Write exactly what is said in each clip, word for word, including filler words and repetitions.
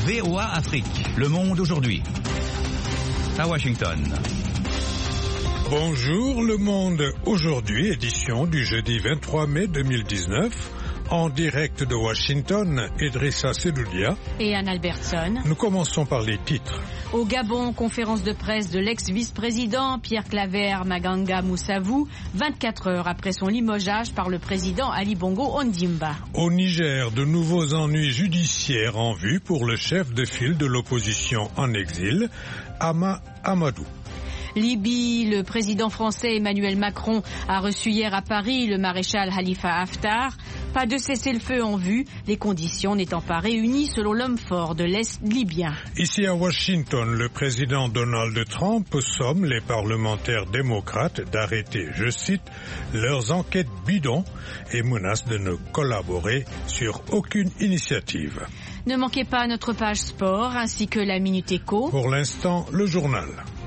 V O A Afrique, Le Monde aujourd'hui. À Washington. Bonjour Le Monde aujourd'hui, édition du jeudi vingt-trois mai deux mille dix-neuf. En direct de Washington, Idrissa Seloudia et Anne Albertson. Nous commençons par les titres. Au Gabon, conférence de presse de l'ex-vice-président Pierre Claver Maganga Moussavou, vingt-quatre heures après son limogeage par le président Ali Bongo Ondimba. Au Niger, de nouveaux ennuis judiciaires en vue pour le chef de file de l'opposition en exil, Hama Amadou. Libye, le président français Emmanuel Macron a reçu hier à Paris le maréchal Khalifa Haftar. Pas de cessez-le-feu en vue, les conditions n'étant pas réunies selon l'homme fort de l'Est libyen. Ici à Washington, le président Donald Trump somme les parlementaires démocrates d'arrêter, je cite, leurs enquêtes bidons et menace de ne collaborer sur aucune initiative. Ne manquez pas notre page sport ainsi que la Minute Éco. Pour l'instant, le journal.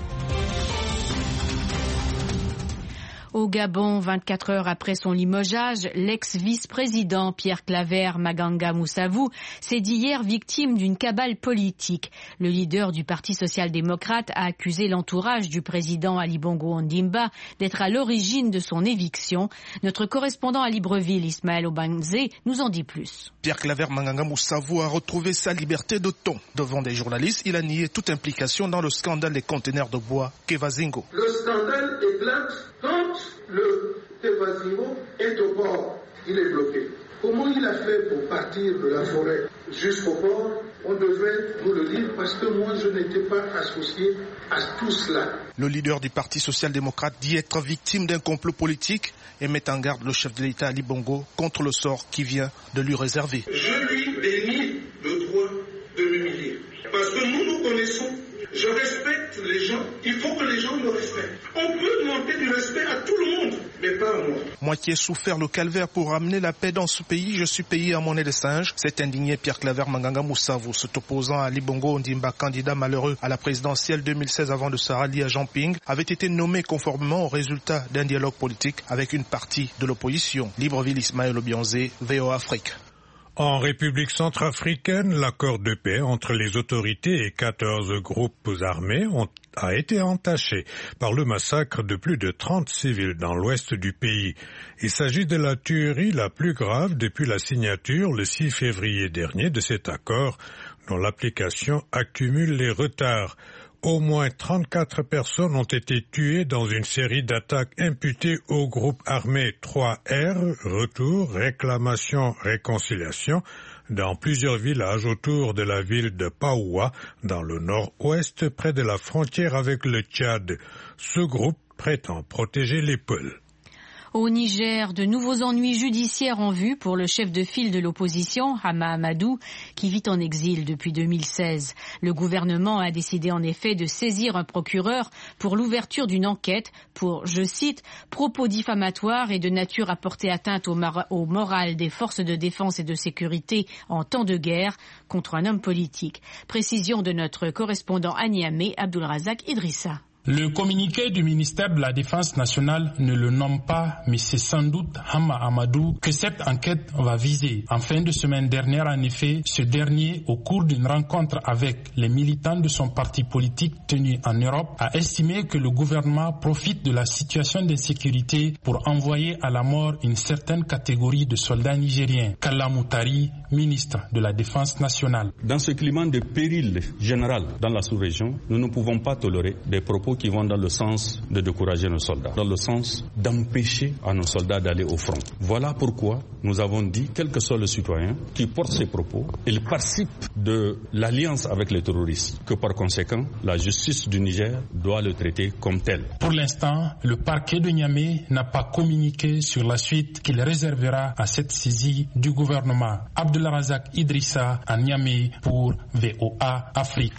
Au Gabon, vingt-quatre heures après son limogeage, l'ex-vice-président Pierre Claver Maganga Moussavou s'est dit hier victime d'une cabale politique. Le leader du Parti social-démocrate a accusé l'entourage du président Ali Bongo Ondimba d'être à l'origine de son éviction. Notre correspondant à Libreville, Ismaël Obanzé, nous en dit plus. Pierre Claver Maganga Moussavou a retrouvé sa liberté de ton. Devant des journalistes, il a nié toute implication dans le scandale des conteneurs de bois Kevazingo. Le scandale éclate quand le Kevazingo est au port. Il est bloqué. Comment il a fait pour partir de la forêt jusqu'au port? On devait nous le dire parce que moi je n'étais pas associé à tout cela. Le leader du Parti social-démocrate dit être victime d'un complot politique et met en garde le chef de l'État Ali Bongo contre le sort qui vient de lui réserver. Je lui dénie le droit de m'humilier parce que nous nous connaissons. Je respecte les gens, il faut que les gens me respectent. On peut demander du respect à tout le monde, mais pas à moi. Moi qui ai souffert le calvaire pour ramener la paix dans ce pays, je suis payé à monnaie de singe. S'est indigné Pierre Claver Maganga Moussavou, cet opposant à Ali Bongo Ondimba, candidat malheureux à la présidentielle deux mille seize avant de se rallier à Jean Ping, avait été nommé conformément au résultat d'un dialogue politique avec une partie de l'opposition. Libreville, Ismaël Obianzé, V O A Afrique. En République centrafricaine, l'accord de paix entre les autorités et quatorze groupes armés ont, a été entaché par le massacre de plus de trente civils dans l'ouest du pays. Il s'agit de la tuerie la plus grave depuis la signature le six février dernier de cet accord, dont l'application accumule les retards. Au moins trente-quatre personnes ont été tuées dans une série d'attaques imputées au groupe armé trois R, Retour, Réclamation, Réconciliation, dans plusieurs villages autour de la ville de Paoua, dans le nord-ouest, près de la frontière avec le Tchad. Ce groupe prétend protéger les Peuls. Au Niger, de nouveaux ennuis judiciaires en vue pour le chef de file de l'opposition, Hama Amadou, qui vit en exil depuis deux mille seize. Le gouvernement a décidé en effet de saisir un procureur pour l'ouverture d'une enquête pour, je cite, propos diffamatoires et de nature à porter atteinte au, mar- au moral des forces de défense et de sécurité en temps de guerre contre un homme politique. Précision de notre correspondant à Niamey, Abdulrazak Idrissa. Le communiqué du ministère de la Défense nationale ne le nomme pas, mais c'est sans doute Hama Amadou que cette enquête va viser. En fin de semaine dernière, en effet, ce dernier, au cours d'une rencontre avec les militants de son parti politique tenu en Europe, a estimé que le gouvernement profite de la situation d'insécurité pour envoyer à la mort une certaine catégorie de soldats nigériens. Kalla Moutari, ministre de la Défense nationale. Dans ce climat de péril général dans la sous-région, nous ne pouvons pas tolérer des propos qui vont dans le sens de décourager nos soldats, dans le sens d'empêcher à nos soldats d'aller au front. Voilà pourquoi nous avons dit, quel que soit le citoyen qui porte ces propos, il participe de l'alliance avec les terroristes, que par conséquent, la justice du Niger doit le traiter comme tel. Pour l'instant, le parquet de Niamey n'a pas communiqué sur la suite qu'il réservera à cette saisie du gouvernement. Abdulrazak Idrissa à Niamey pour V O A Afrique.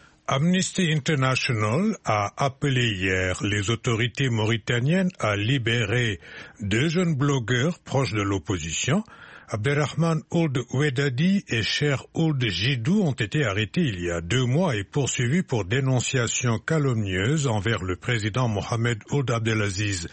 Amnesty International a appelé hier les autorités mauritaniennes à libérer deux jeunes blogueurs proches de l'opposition. Abderrahman Ould Wedadi et Cher Ould Jidou ont été arrêtés il y a deux mois et poursuivis pour dénonciation calomnieuse envers le président Mohamed Ould Abdelaziz.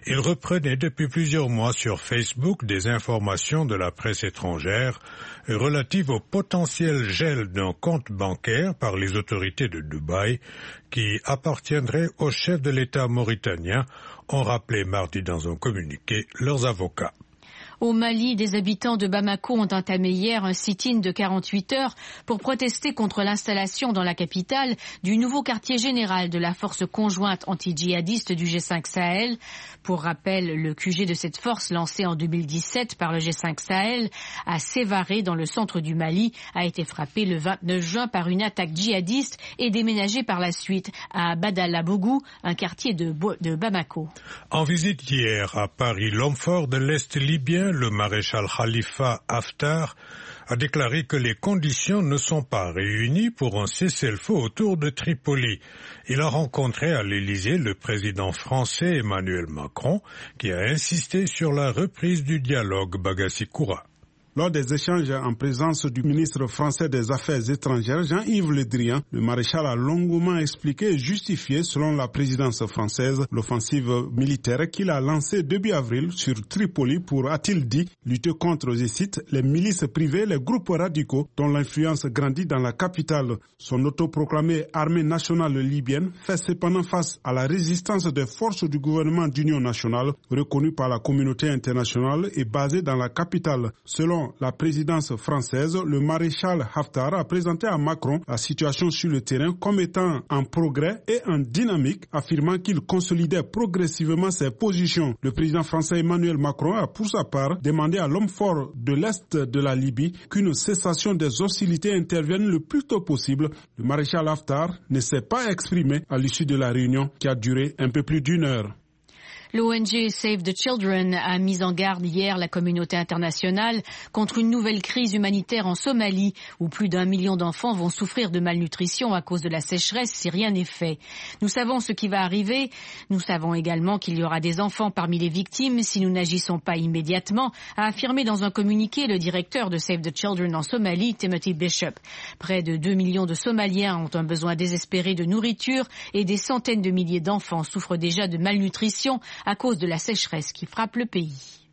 Il reprenait depuis plusieurs mois sur Facebook des informations de la presse étrangère relatives au potentiel gel d'un compte bancaire par les autorités de Dubaï qui appartiendrait au chef de l'État mauritanien, ont rappelé mardi dans un communiqué leurs avocats. Au Mali, des habitants de Bamako ont entamé hier un sit-in de quarante-huit heures pour protester contre l'installation dans la capitale du nouveau quartier général de la force conjointe anti-djihadiste du G cinq Sahel. Pour rappel, le Q G de cette force, lancé en deux mille dix-sept par le G cinq Sahel, à Sévaré, dans le centre du Mali, a été frappé le vingt-neuf juin par une attaque djihadiste et déménagé par la suite à Badalabougou, un quartier de, de Bamako. En visite hier à Paris, l'homme fort de l'Est libyen, le maréchal Khalifa Haftar, a déclaré que les conditions ne sont pas réunies pour un cessez-le-feu autour de Tripoli. Il a rencontré à l'Élysée le président français Emmanuel Macron, qui a insisté sur la reprise du dialogue Bagassi Koura. Lors des échanges en présence du ministre français des Affaires étrangères, Jean-Yves Le Drian, le maréchal a longuement expliqué et justifié, selon la présidence française, l'offensive militaire qu'il a lancée début avril sur Tripoli pour, a-t-il dit, lutter contre, je cite, les milices privées, les groupes radicaux dont l'influence grandit dans la capitale. Son autoproclamée armée nationale libyenne fait cependant face à la résistance des forces du gouvernement d'union nationale, reconnues par la communauté internationale et basée dans la capitale. Selon la présidence française, le maréchal Haftar a présenté à Macron la situation sur le terrain comme étant en progrès et en dynamique, affirmant qu'il consolidait progressivement ses positions. Le président français Emmanuel Macron a pour sa part demandé à l'homme fort de l'Est de la Libye qu'une cessation des hostilités intervienne le plus tôt possible. Le maréchal Haftar ne s'est pas exprimé à l'issue de la réunion qui a duré un peu plus d'une heure. L'O N G Save the Children a mis en garde hier la communauté internationale contre une nouvelle crise humanitaire en Somalie, où plus d'un million d'enfants vont souffrir de malnutrition à cause de la sécheresse si rien n'est fait. Nous savons ce qui va arriver. Nous savons également qu'il y aura des enfants parmi les victimes si nous n'agissons pas immédiatement, a affirmé dans un communiqué le directeur de Save the Children en Somalie, Timothy Bishop. Près de deux millions de Somaliens ont un besoin désespéré de nourriture et des centaines de milliers d'enfants souffrent déjà de malnutrition à cause de la sécheresse qui frappe le pays.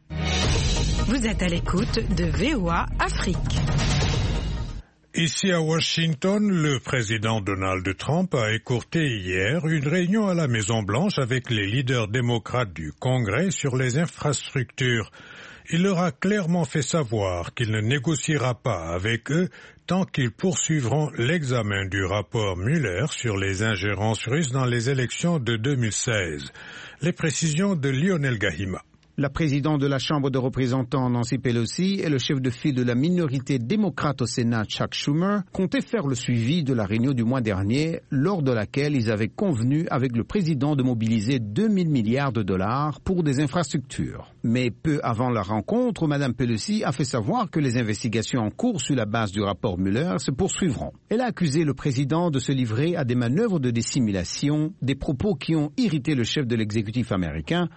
Vous êtes à l'écoute de V O A Afrique. Ici à Washington, le président Donald Trump a écourté hier une réunion à la Maison-Blanche avec les leaders démocrates du Congrès sur les infrastructures. Il leur a clairement fait savoir qu'il ne négociera pas avec eux tant qu'ils poursuivront l'examen du rapport Mueller sur les ingérences russes dans les élections de deux mille seize. Les précisions de Lionel Gahima. La présidente de la Chambre de représentants, Nancy Pelosi, et le chef de file de la minorité démocrate au Sénat, Chuck Schumer, comptaient faire le suivi de la réunion du mois dernier, lors de laquelle ils avaient convenu avec le président de mobiliser deux mille milliards de dollars pour des infrastructures. Mais peu avant la rencontre, Mme Pelosi a fait savoir que les investigations en cours sur la base du rapport Mueller se poursuivront. Elle a accusé le président de se livrer à des manœuvres de dissimulation, des propos qui ont irrité le chef de l'exécutif américain.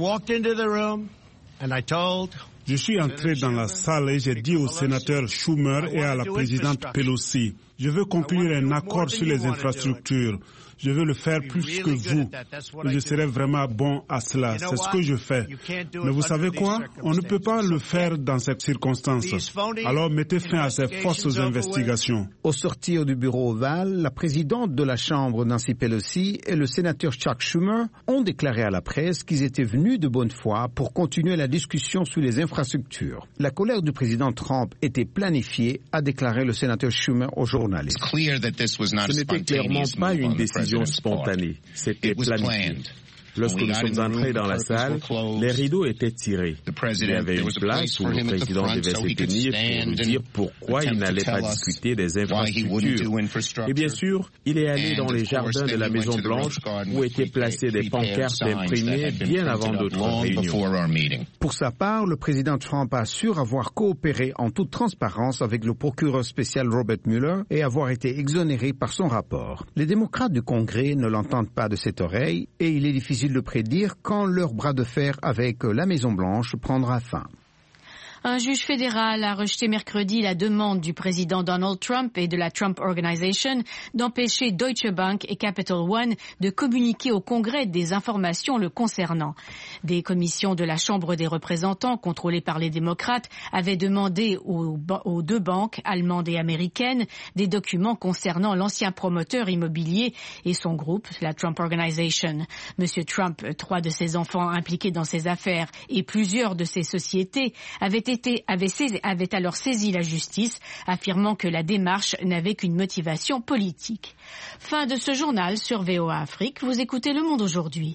Je suis entré dans la salle et j'ai dit au sénateur Schumer et à la présidente Pelosi, je veux conclure un accord sur les infrastructures. Je veux le faire plus que vous. Je serai vraiment bon à cela. C'est ce que je fais. Mais vous savez quoi? On ne peut pas le faire dans ces circonstances. Alors mettez fin à ces fausses investigations. Au sortir du bureau ovale, la présidente de la Chambre, Nancy Pelosi, et le sénateur Chuck Schumer ont déclaré à la presse qu'ils étaient venus de bonne foi pour continuer la discussion sur les infrastructures. La colère du président Trump était planifiée, a déclaré le sénateur Schumer aux journalistes. Ce n'était clairement pas une décision spontanée, c'était planifié. Lorsque nous sommes entrés dans la salle, les rideaux étaient tirés. Il y avait une place où le président devait se tenir pour nous dire pourquoi il n'allait pas discuter des infrastructures. Et bien sûr, il est allé dans les jardins de la Maison-Blanche où étaient placées des pancartes imprimées bien avant d'autres réunions. Pour sa part, le président Trump assure avoir coopéré en toute transparence avec le procureur spécial Robert Mueller et avoir été exonéré par son rapport. Les démocrates du Congrès ne l'entendent pas de cette oreille et il est difficile de prédire quand leur bras de fer avec la Maison-Blanche prendra fin. Un juge fédéral a rejeté mercredi la demande du président Donald Trump et de la Trump Organization d'empêcher Deutsche Bank et Capital One de communiquer au Congrès des informations le concernant. Des commissions de la Chambre des représentants contrôlées par les démocrates avaient demandé aux, aux deux banques allemandes et américaines des documents concernant l'ancien promoteur immobilier et son groupe, la Trump Organization. Monsieur Trump, trois de ses enfants impliqués dans ces affaires et plusieurs de ses sociétés avaient été, avait, saisi, avait alors saisi la justice, affirmant que la démarche n'avait qu'une motivation politique. Fin de ce journal sur V O A Afrique. Vous écoutez Le Monde aujourd'hui.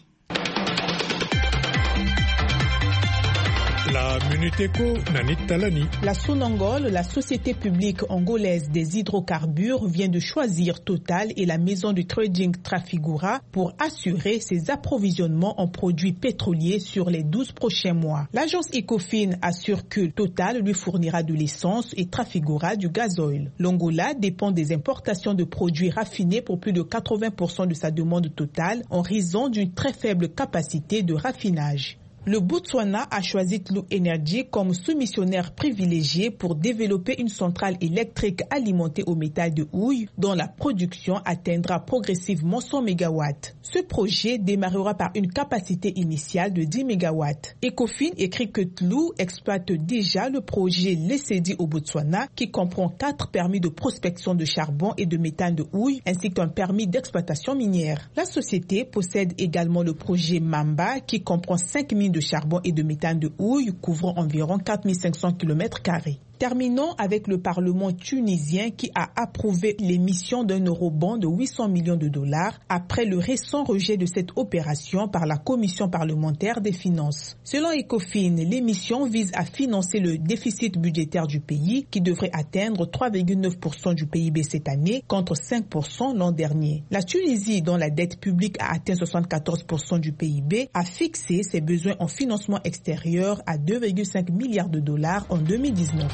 La Minute Éco, Nanit Talani. La Sonangol, la société publique angolaise des hydrocarbures, vient de choisir Total et la maison de trading Trafigura pour assurer ses approvisionnements en produits pétroliers sur les douze prochains mois. L'agence Ecofin assure que Total lui fournira de l'essence et Trafigura du gazoil. L'Angola dépend des importations de produits raffinés pour plus de quatre-vingts pour cent de sa demande totale en raison d'une très faible capacité de raffinage. Le Botswana a choisi Tlu Energy comme soumissionnaire privilégié pour développer une centrale électrique alimentée au métal de houille dont la production atteindra progressivement cent mégawatts. Ce projet démarrera par une capacité initiale de dix mégawatts. Ecofin écrit que Tlu exploite déjà le projet Lesedi au Botswana qui comprend quatre permis de prospection de charbon et de méthane de houille ainsi qu'un permis d'exploitation minière. La société possède également le projet Mamba qui comprend cinq mines de charbon et de méthane de houille couvrant environ quatre mille cinq cents kilomètres carrés. Terminons avec le Parlement tunisien qui a approuvé l'émission d'un eurobond de huit cents millions de dollars après le récent rejet de cette opération par la Commission parlementaire des finances. Selon Ecofin, l'émission vise à financer le déficit budgétaire du pays qui devrait atteindre trois virgule neuf pour cent du P I B cette année contre cinq pour cent l'an dernier. La Tunisie, dont la dette publique a atteint soixante-quatorze pour cent du P I B, a fixé ses besoins en financement extérieur à deux virgule cinq milliards de dollars en deux mille dix-neuf.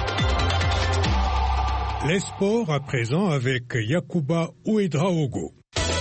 Les sports à présent avec Yacouba Ouedraogo.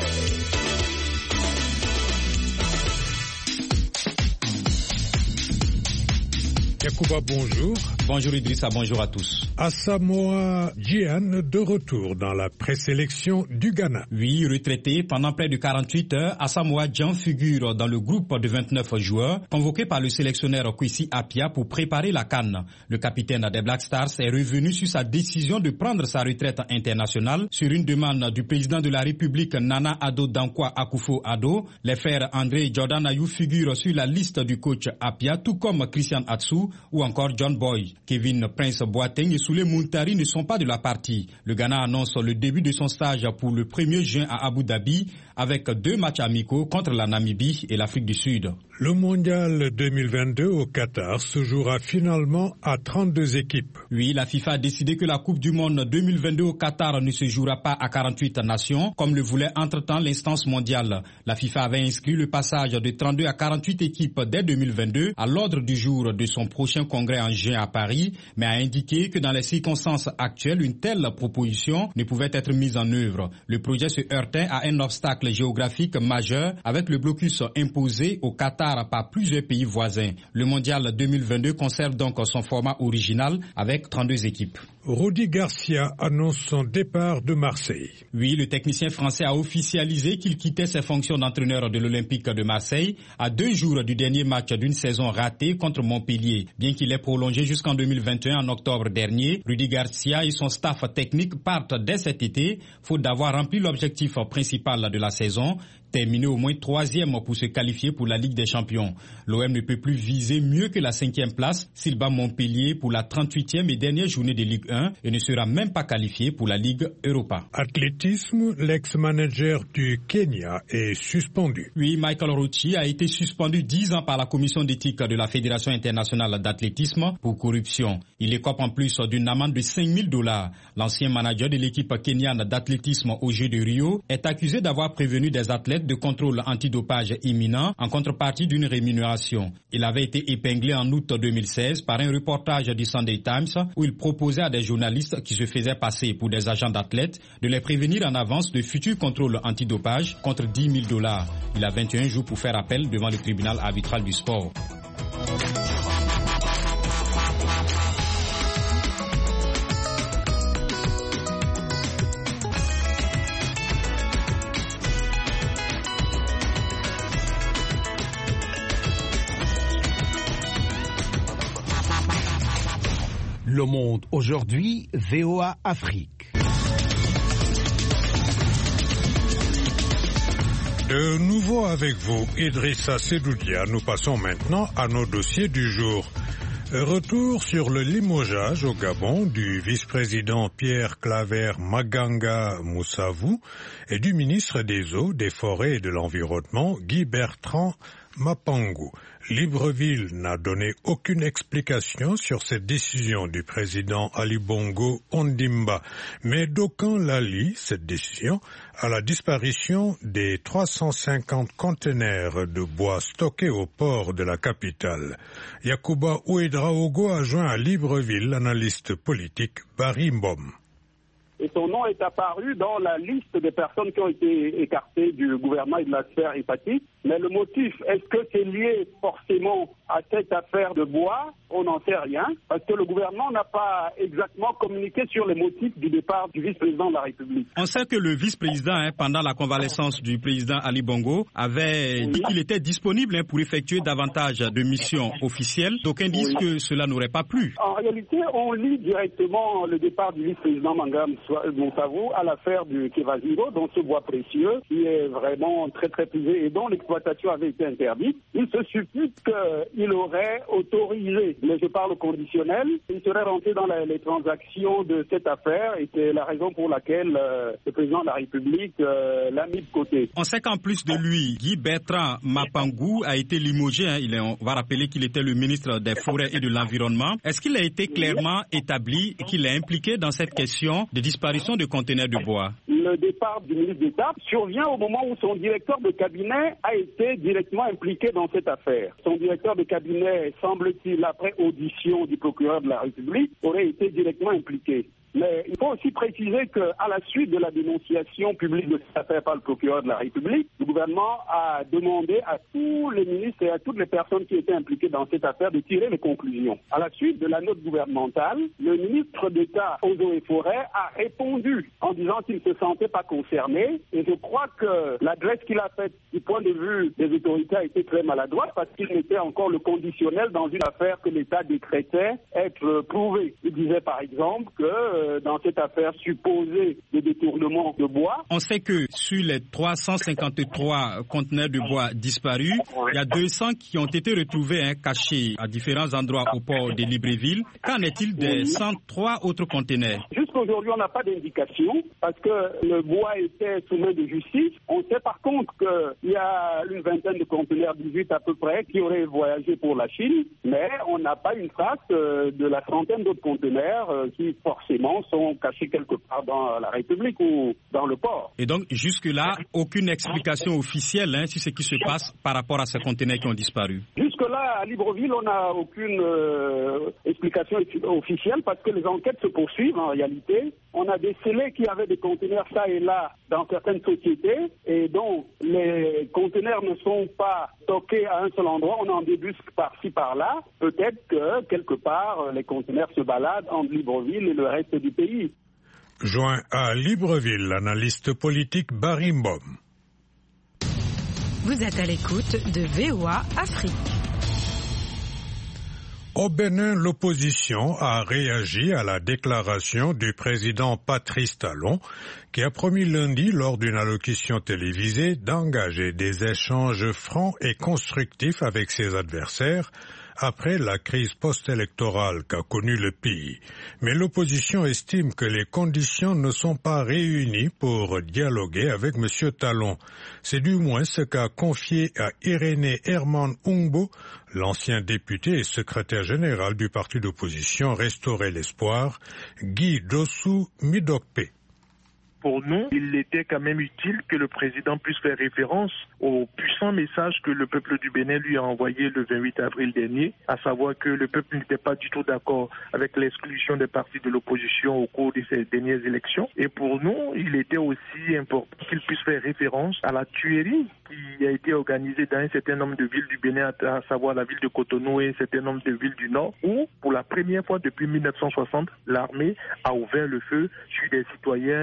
Yacouba, bonjour. Bonjour Idrissa, bonjour à tous. Asamoah Gyan de retour dans la présélection du Ghana. Oui, retraité pendant près de quarante-huit heures, Asamoah Gyan figure dans le groupe de vingt-neuf joueurs convoqués par le sélectionneur Kwesi Appiah pour préparer la CAN. Le capitaine des Black Stars est revenu sur sa décision de prendre sa retraite internationale sur une demande du président de la République Nana Addo Dankwa Akufo-Addo. Les frères André et Jordan Ayew figurent sur la liste du coach Appiah, tout comme Christian Atsu ou encore John Boy. Kevin Prince Boateng et Souley Muntari ne sont pas de la partie. Le Ghana annonce le début de son stage pour le premier juin à Abu Dhabi avec deux matchs amicaux contre la Namibie et l'Afrique du Sud. Le mondial deux mille vingt-deux au Qatar se jouera finalement à trente-deux équipes. Oui, la FIFA a décidé que la Coupe du Monde deux mille vingt-deux au Qatar ne se jouera pas à quarante-huit nations, comme le voulait entre-temps l'instance mondiale. La FIFA avait inscrit le passage de trente-deux à quarante-huit équipes dès deux mille vingt-deux à l'ordre du jour de son prochain congrès en juin à Paris, mais a indiqué que dans les circonstances actuelles, une telle proposition ne pouvait être mise en œuvre. Le projet se heurtait à un obstacle géographique majeur avec le blocus imposé au Qatar par plusieurs pays voisins. Le mondial deux mille vingt-deux conserve donc son format original avec trente-deux équipes. Rudy Garcia annonce son départ de Marseille. Oui, le technicien français a officialisé qu'il quittait ses fonctions d'entraîneur de l'Olympique de Marseille à deux jours du dernier match d'une saison ratée contre Montpellier. Bien qu'il ait prolongé jusqu'en deux mille vingt et un en octobre dernier, Rudy Garcia et son staff technique partent dès cet été, faute d'avoir rempli l'objectif principal de la saison, terminé au moins troisième pour se qualifier pour la Ligue des Champions. L'O M ne peut plus viser mieux que la cinquième place s'il bat Montpellier pour la trente-huitième et dernière journée de Ligue un et ne sera même pas qualifié pour la Ligue Europa. Athlétisme, l'ex-manager du Kenya est suspendu. Oui, Michael Rochi a été suspendu dix ans par la commission d'éthique de la Fédération internationale d'athlétisme pour corruption. Il écope en plus d'une amende de cinq mille dollars. L'ancien manager de l'équipe kenyane d'athlétisme aux Jeux de Rio est accusé d'avoir prévenu des athlètes de contrôle antidopage imminent en contrepartie d'une rémunération. Il avait été épinglé en août deux mille seize par un reportage du Sunday Times où il proposait à des journalistes qui se faisaient passer pour des agents d'athlètes de les prévenir en avance de futurs contrôles antidopage contre dix mille dollars. Il a vingt et un jours pour faire appel devant le tribunal arbitral du sport. Le Monde aujourd'hui, V O A Afrique. De nouveau avec vous, Idrissa Sedoudia. Nous passons maintenant à nos dossiers du jour. Retour sur le limogeage au Gabon du vice-président Pierre Claver Maganga Moussavou et du ministre des Eaux, des Forêts et de l'Environnement Guy Bertrand Mapangu. Libreville n'a donné aucune explication sur cette décision du président Ali Bongo Ondimba, mais d'aucuns la lient, cette décision, à la disparition des trois cent cinquante conteneurs de bois stockés au port de la capitale. Yacouba Ouedraogo a joint à Libreville l'analyste politique Barry Mbom. Et son nom est apparu dans la liste des personnes qui ont été écartées du gouvernement et de la sphère étatique. Mais le motif, est-ce que c'est lié forcément à cette affaire de bois? On n'en sait rien, parce que le gouvernement n'a pas exactement communiqué sur les motifs du départ du vice-président de la République. On sait que le vice-président, hein, pendant la convalescence du président Ali Bongo, avait oui. dit qu'il était disponible hein, pour effectuer davantage de missions officielles. D'aucuns disent oui. que cela n'aurait pas plu. En réalité, on lit directement le départ du vice-président Mangam Moussavou à l'affaire du Kevaziro, dont ce bois précieux, qui est vraiment très très prisé et dont l'exploitation avait été interdite. Il se suppute qu'il aurait autorisé, mais je parle au conditionnel, il serait rentré dans la, les transactions de cette affaire et c'est la raison pour laquelle euh, le président de la République euh, l'a mis de côté. On sait qu'en plus de lui, Guy Bertrand Mapangu a été limogé. Hein. Il est, on va rappeler qu'il était le ministre des Forêts et de l'Environnement. Est-ce qu'il a été clairement établi qu'il est impliqué dans cette question de disparition de conteneurs de bois? Le départ du ministre d'État survient au moment où son directeur de cabinet a été directement impliqué dans cette affaire. Son directeur de cabinet, semble-t-il, après audition du procureur de la République, aurait été directement impliqué. Mais il faut aussi préciser qu'à la suite de la dénonciation publique de cette affaire par le procureur de la République, le gouvernement a demandé à tous les ministres et à toutes les personnes qui étaient impliquées dans cette affaire de tirer les conclusions. À la suite de la note gouvernementale, le ministre d'État aux Eaux et Forêts a répondu en disant qu'il ne se sentait pas concerné. Et je crois que l'adresse qu'il a faite du point de vue des autorités a été très maladroite parce qu'il mettait encore le conditionnel dans une affaire que l'État décrétait être prouvée. Il disait par exemple que dans cette affaire supposée de détournement de bois. On sait que sur les trois cent cinquante-trois conteneurs de bois disparus, il y a deux cents qui ont été retrouvés hein, cachés à différents endroits au port de Libreville. Qu'en est-il des cent trois autres conteneurs? Jusqu'à aujourd'hui, on n'a pas d'indication parce que le bois était sous main de justice. On sait par contre qu'il y a une vingtaine de conteneurs, dix-huit à peu près, qui auraient voyagé pour la Chine, mais on n'a pas une trace euh, de la trentaine d'autres conteneurs euh, qui forcément sont cachés quelque part dans la République ou dans le port. Et donc, jusque-là, aucune explication officielle hein, sur ce qui se passe par rapport à ces conteneurs qui ont disparu? Jusque-là, à Libreville, on n'a aucune euh, explication officielle parce que les enquêtes se poursuivent en réalité. On a décelé qu'il y avait des conteneurs ça et là dans certaines sociétés et donc les conteneurs ne sont pas stockés à un seul endroit. On en débusque par-ci, par-là. Peut-être que quelque part, les conteneurs se baladent entre Libreville et le reste du pays. Joint à Libreville, l'analyste politique Barry Mbom. Vous êtes à l'écoute de V O A Afrique. Au Bénin, l'opposition a réagi à la déclaration du président Patrice Talon qui a promis lundi lors d'une allocution télévisée d'engager des échanges francs et constructifs avec ses adversaires après la crise post-électorale qu'a connue le pays. Mais l'opposition estime que les conditions ne sont pas réunies pour dialoguer avec M. Talon. C'est du moins ce qu'a confié à Irénée Herman Ungbo, l'ancien député et secrétaire général du parti d'opposition Restaurer l'Espoir, Guy Dossou Midokpe. Pour nous, il était quand même utile que le président puisse faire référence au puissant message que le peuple du Bénin lui a envoyé le vingt-huit avril dernier, à savoir que le peuple n'était pas du tout d'accord avec l'exclusion des partis de l'opposition au cours de ces dernières élections. Et pour nous, il était aussi important qu'il puisse faire référence à la tuerie qui a été organisée dans un certain nombre de villes du Bénin, à savoir la ville de Cotonou et un certain nombre de villes du Nord, où, pour la première fois depuis mille neuf cent soixante, l'armée a ouvert le feu sur des citoyens euh,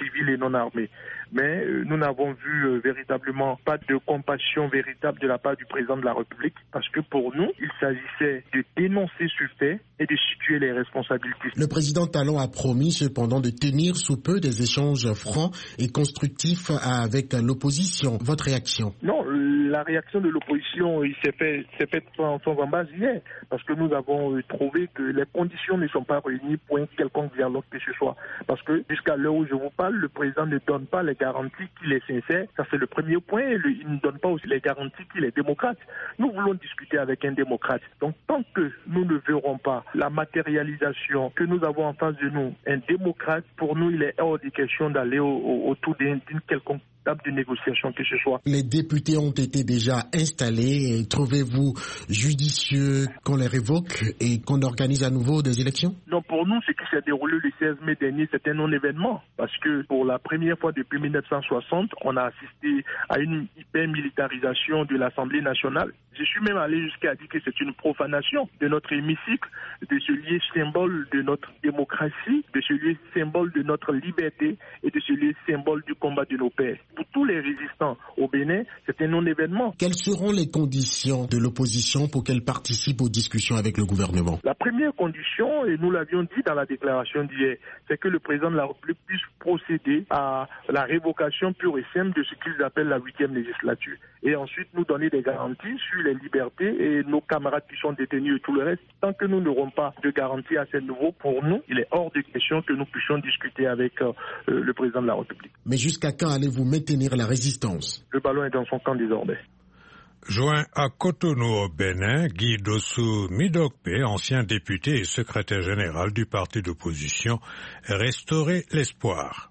civils et non armés. Mais euh, nous n'avons vu euh, véritablement pas de compassion véritable de la part du président de la République, parce que pour nous, il s'agissait de dénoncer ce fait et de situer les responsabilités. Le président Talon a promis cependant de tenir sous peu des échanges francs et constructifs avec l'opposition. Votre réaction? Non, la réaction de l'opposition il s'est fait, s'est faite sans, sans embâche hier, parce que nous avons euh, trouvé que les conditions ne sont pas réunies pour un quelconque dialogue que ce soit. Parce que jusqu'à l'heure où je vous parle, le président ne donne pas les garantie qu'il est sincère, ça c'est le premier point, et le, il ne donne pas aussi les garanties qu'il est démocrate. Nous voulons discuter avec un démocrate. Donc tant que nous ne verrons pas la matérialisation que nous avons en face de nous, un démocrate, pour nous il est hors de question d'aller au, au, autour d'une, d'une quelconque table de négociation que ce soit. Les députés ont été déjà installés. Trouvez-vous judicieux qu'on les révoque et qu'on organise à nouveau des élections? Non, pour nous, ce qui s'est déroulé le seize mai dernier, c'est un non-événement. Parce que pour la première fois depuis mille neuf cent soixante, on a assisté à une hyper-militarisation de l'Assemblée nationale. Je suis même allé jusqu'à dire que c'est une profanation de notre hémicycle, de ce lieu symbole de notre démocratie, de ce lieu symbole de notre liberté et de ce lieu symbole du combat de nos pères. Pour tous les résistants au Bénin, c'est un non-événement. Quelles seront les conditions de l'opposition pour qu'elle participe aux discussions avec le gouvernement? La première condition, et nous l'avions dit dans la déclaration d'hier, c'est que le président de la République puisse procéder à la révocation pure et simple de ce qu'ils appellent la huitième législature. Et ensuite nous donner des garanties sur les libertés et nos camarades qui sont détenus et tout le reste. Tant que nous n'aurons pas de garantie à ce niveau, pour nous, il est hors de question que nous puissions discuter avec euh, le président de la République. Mais jusqu'à quand allez-vous maintenir la résistance? Le ballon est dans son camp désormais. Joint à Cotonou au Bénin, Guy Dossou Midokpe, ancien député et secrétaire général du parti d'opposition, Restaurer l'espoir.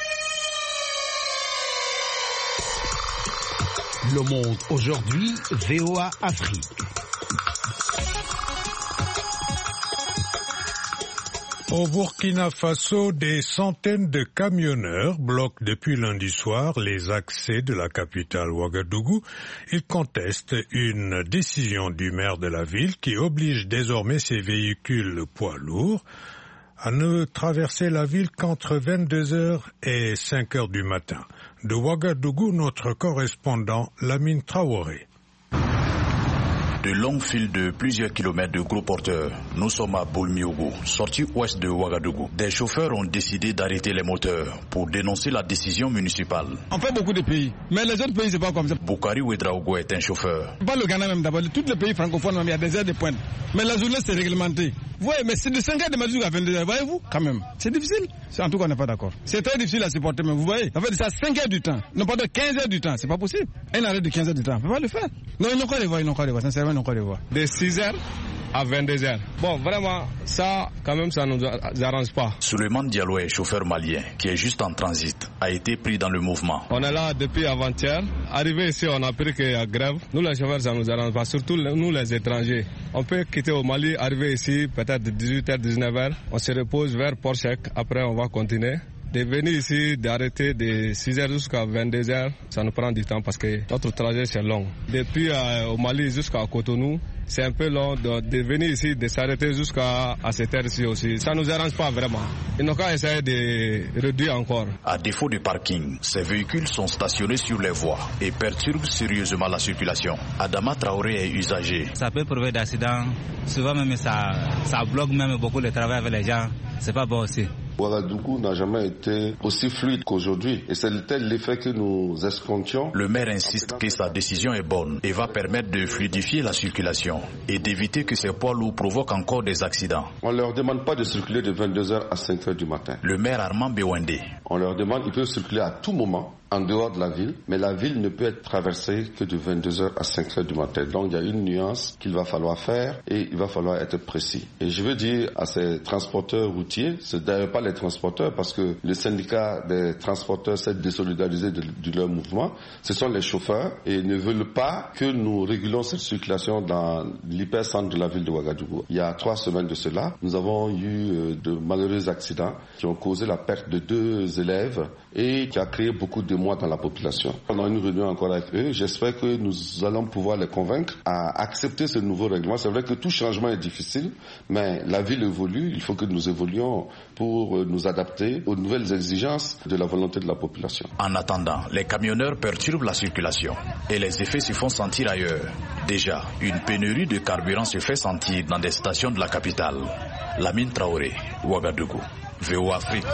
Le Monde aujourd'hui, V O A Afrique. Au Burkina Faso, des centaines de camionneurs bloquent depuis lundi soir les accès de la capitale Ouagadougou. Ils contestent une décision du maire de la ville qui oblige désormais ses véhicules poids lourds à ne traverser la ville qu'entre vingt-deux heures et cinq heures du matin. De Ouagadougou, notre correspondant Lamine Traoré. De longues files de plusieurs kilomètres de gros porteurs. Nous sommes à Boulmiogo, sortie ouest de Ouagadougou. Des chauffeurs ont décidé d'arrêter les moteurs pour dénoncer la décision municipale. On fait beaucoup de pays, mais les autres pays c'est pas comme ça. Boukari Ouedraogo est un chauffeur. Pas le Ghana même d'abord, tous les pays francophones il y a des heures de pointe. Mais la journée c'est réglementé. Vous voyez, mais c'est de cinq heures de matin à vingt-deux heures, voyez-vous, quand même. C'est difficile. C'est, en tout cas on n'est pas d'accord. C'est très difficile à supporter, mais vous voyez, en fait c'est à cinq heures du temps, non pas de quinze heures du temps, c'est pas possible. Un arrêt de quinze heures du temps, on ne peut pas le faire. Non, ils n'ont pas les voix, ils n'ont pas les voix, sincèrement ils n'ont pas les voix. De six heures à vingt-deux heures. Bon, vraiment, ça, quand même, ça ne nous arrange pas. Souleymane Diallo est chauffeur malien qui est juste en transit, a été pris dans le mouvement. On est là depuis avant-hier. Arrivé ici, on a appris qu'il y a grève. Nous, les chauffeurs, ça ne nous arrange pas, surtout nous, les étrangers. On peut quitter au Mali, arriver ici, peut-être de dix-huit heures, dix-neuf heures. On se repose vers Port-Chèque. Après, on va continuer. De venir ici, d'arrêter de six heures jusqu'à vingt-deux heures, ça nous prend du temps parce que notre trajet c'est long. Depuis euh, au Mali jusqu'à Cotonou, c'est un peu long de, de venir ici, de s'arrêter jusqu'à à cette heure-ci aussi. Ça ne nous arrange pas vraiment. Ils n'ont qu'à essayer de réduire encore. À défaut de parking, ces véhicules sont stationnés sur les voies et perturbent sérieusement la circulation. Adama Traoré est usager. Ça peut provoquer d'accidents. Souvent même ça, ça bloque même beaucoup le travail avec les gens. C'est pas bon aussi. Ouagadougou n'a jamais été aussi fluide qu'aujourd'hui et c'était l'effet que nous escomptions. Le maire insiste que sa décision est bonne et va permettre de fluidifier la circulation et d'éviter que ces poids lourds provoquent encore des accidents. On ne leur demande pas de circuler de vingt-deux heures à cinq heures du matin. Le maire Armand Bewende. On leur demande, ils peuvent circuler à tout moment en dehors de la ville, mais la ville ne peut être traversée que de vingt-deux heures à cinq heures du matin. Donc il y a une nuance qu'il va falloir faire et il va falloir être précis. Et je veux dire à ces transporteurs routiers, c'est d'ailleurs pas les transporteurs parce que le syndicat des transporteurs s'est désolidarisé de, de leur mouvement. Ce sont les chauffeurs et ils ne veulent pas que nous régulons cette circulation dans l'hypercentre de la ville de Ouagadougou. Il y a trois semaines de cela, nous avons eu de malheureux accidents qui ont causé la perte de deux élèves et qui a créé beaucoup de de moi dans la population. On a une réunion encore avec eux. J'espère que nous allons pouvoir les convaincre à accepter ce nouveau règlement. C'est vrai que tout changement est difficile, mais la ville évolue. Il faut que nous évoluions pour nous adapter aux nouvelles exigences de la volonté de la population. En attendant, les camionneurs perturbent la circulation et les effets se font sentir ailleurs. Déjà, une pénurie de carburant se fait sentir dans des stations de la capitale. Lamine Traoré, Ouagadougou, V O Afrique.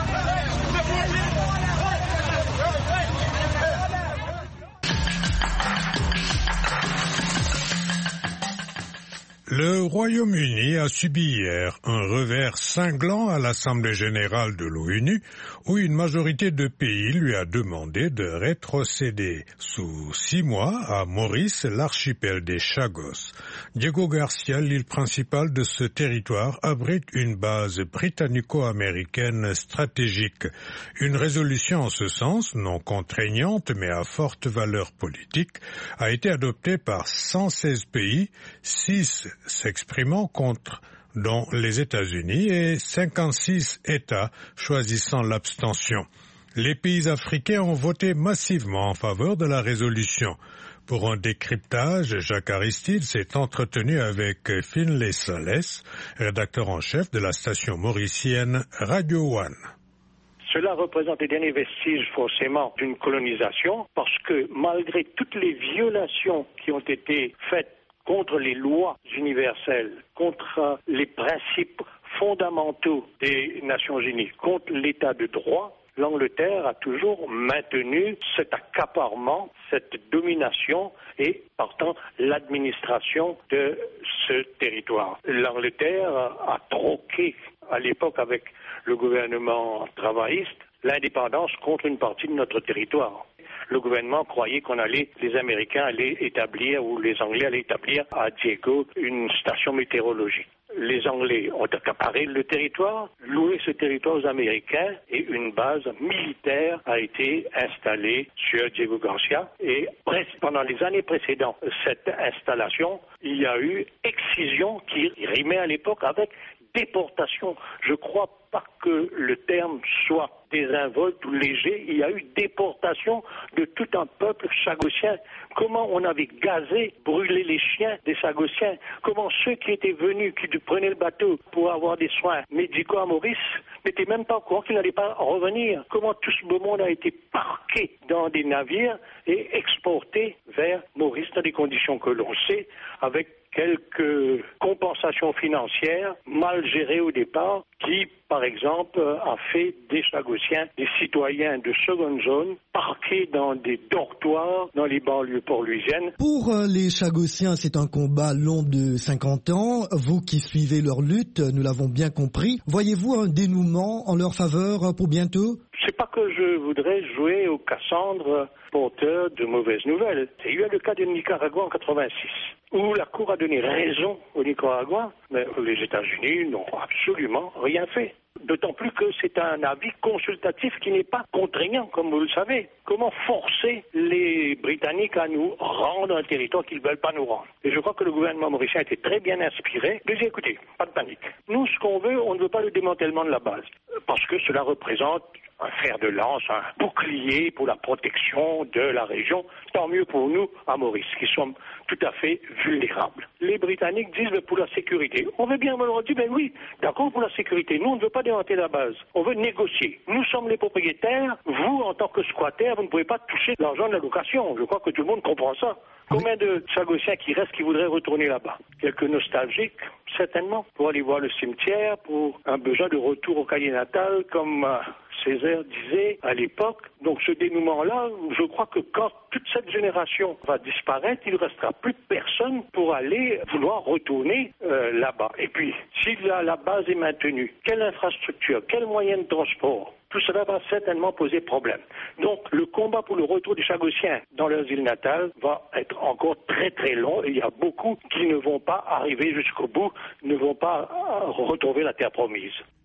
Le Royaume-Uni a subi hier un revers cinglant à l'Assemblée générale de l'ONU où une majorité de pays lui a demandé de rétrocéder sous six mois à Maurice, l'archipel des Chagos. Diego Garcia, l'île principale de ce territoire, abrite une base britannico-américaine stratégique. Une résolution en ce sens, non contraignante mais à forte valeur politique, a été adoptée par cent seize pays, six s'exprimant contre, dont les États-Unis, et cinquante-six États choisissant l'abstention. Les pays africains ont voté massivement en faveur de la résolution. Pour un décryptage, Jacques Aristide s'est entretenu avec Finlay Salès, rédacteur en chef de la station mauricienne Radio One. Cela représente les derniers vestiges forcément d'une colonisation parce que malgré toutes les violations qui ont été faites contre les lois universelles, contre les principes fondamentaux des Nations Unies, contre l'état de droit, l'Angleterre a toujours maintenu cet accaparement, cette domination et, partant, l'administration de ce territoire. L'Angleterre a troqué à l'époque avec le gouvernement travailliste l'indépendance contre une partie de notre territoire. Le gouvernement croyait qu'on allait, les Américains allaient établir, ou les Anglais allaient établir à Diego une station météorologique. Les Anglais ont accaparé le territoire, loué ce territoire aux Américains et une base militaire a été installée sur Diego Garcia. Et pendant les années précédentes, cette installation, il y a eu excision qui rimait à l'époque avec déportation. Je crois pas que le terme soit désinvolte ou léger. Il y a eu déportation de tout un peuple chagossien. Comment on avait gazé, brûlé les chiens des Chagossiens. Comment ceux qui étaient venus, qui prenaient le bateau pour avoir des soins médicaux à Maurice, n'étaient même pas au courant qu'ils n'allaient pas revenir. Comment tout ce beau monde a été parqué dans des navires et exporté vers Maurice dans des conditions que l'on sait, avec quelques compensations financières mal gérées au départ, qui, par exemple, a fait des Chagossiens, des citoyens de seconde zone, parqués dans des dortoirs dans les banlieues port-louisiennes. Pour les Chagossiens, c'est un combat long de cinquante ans. Vous qui suivez leur lutte, nous l'avons bien compris. Voyez-vous un dénouement en leur faveur pour bientôt ? C'est pas que je voudrais jouer au Cassandre porteur de mauvaises nouvelles. Il y a eu le cas du Nicaragua en quatre-vingt-six, où la Cour a donné raison au Nicaragua, mais les États-Unis n'ont absolument rien fait. D'autant plus que c'est un avis consultatif qui n'est pas contraignant, comme vous le savez. Comment forcer les Britanniques à nous rendre un territoire qu'ils ne veulent pas nous rendre? Et je crois que le gouvernement mauricien a été très bien inspiré de dire, écoutez, pas de panique. Nous, ce qu'on veut, on ne veut pas le démantèlement de la base, parce que cela représente un fer de lance, un bouclier pour la protection de la région. Tant mieux pour nous, à Maurice, qui sommes tout à fait vulnérables. Les Britanniques disent, mais pour la sécurité. On veut bien, on leur dit, ben oui, d'accord pour la sécurité. Nous, on ne veut pas démanteler la base. On veut négocier. Nous sommes les propriétaires. Vous, en tant que squatter, vous ne pouvez pas toucher l'argent de la location. Je crois que tout le monde comprend ça. Combien de Chagossiens qui restent qui voudraient retourner là-bas? Quelques nostalgiques, certainement, pour aller voir le cimetière, pour un besoin de retour au cahier natal, comme euh, Césaire disait à l'époque. Donc ce dénouement-là, je crois que quand toute cette génération va disparaître, il ne restera plus personne pour aller vouloir retourner euh, là-bas. Et puis, si la, la base est maintenue, quelle infrastructure, quel moyen de transport? Tout cela va certainement poser problème. Donc, le combat pour le retour des Chagossiens dans leurs îles natales va être encore très très long et il y a beaucoup qui ne vont pas arriver jusqu'au bout, ne vont pas retrouver la terre promise.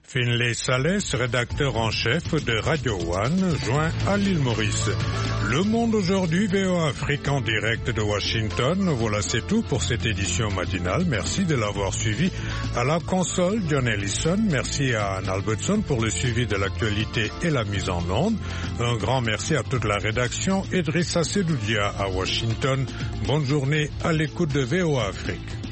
Finlay Salès, rédacteur en chef de Radio One, joint à l'île Maurice. Le Monde aujourd'hui, V O A Afrique en direct de Washington. Voilà, c'est tout pour cette édition matinale. Merci de l'avoir suivi. À la console, John Ellison. Merci à Anne Albertson pour le suivi de l'actualité et la mise en onde. Un grand merci à toute la rédaction. Idrissa Sedoudia à Washington. Bonne journée à l'écoute de V O A Afrique.